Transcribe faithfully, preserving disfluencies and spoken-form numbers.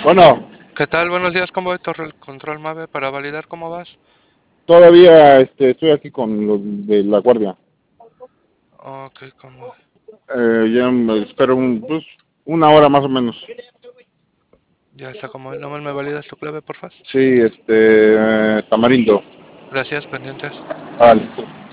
Bueno, ¿Qué tal? Buenos días, ¿cómo va Torre Control Mave para validar cómo vas? todavía este, estoy aquí con los de la guardia. Ok, ¿cómo? Eh, ya me espero un, pues, una hora más o menos. Ya está como nomás me validas tu clave, porfa. Sí, este, eh, Tamarindo. Gracias, pendientes. Vale.